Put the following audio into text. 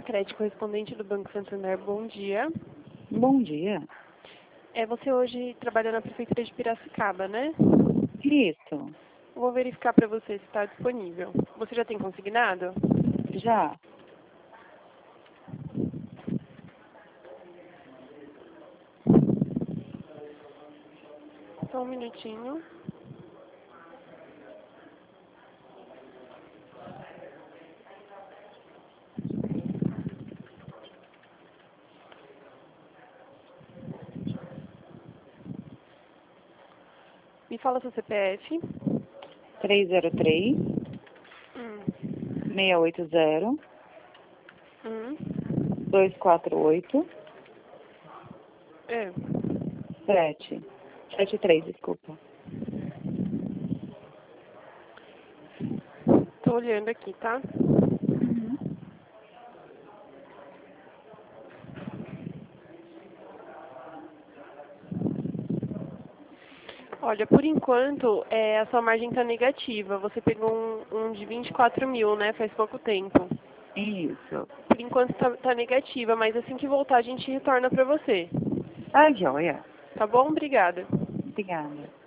Crédito correspondente do Banco Santander, bom dia. Bom dia. Você hoje trabalha na Prefeitura de Piracicaba, né? Isso. Vou verificar para você se está disponível. Você já tem consignado? Já. Só um minutinho. Me fala seu CPF. 303 Hum. 680 Hum. 248 É. 73, desculpa. Tô olhando aqui, tá? Olha, por enquanto, a sua margem está negativa. Você pegou um de 24 mil, né? Faz pouco tempo. Isso. Por enquanto tá negativa, mas assim que voltar a gente retorna para você. Tá joia. Tá bom? Obrigada. Obrigada.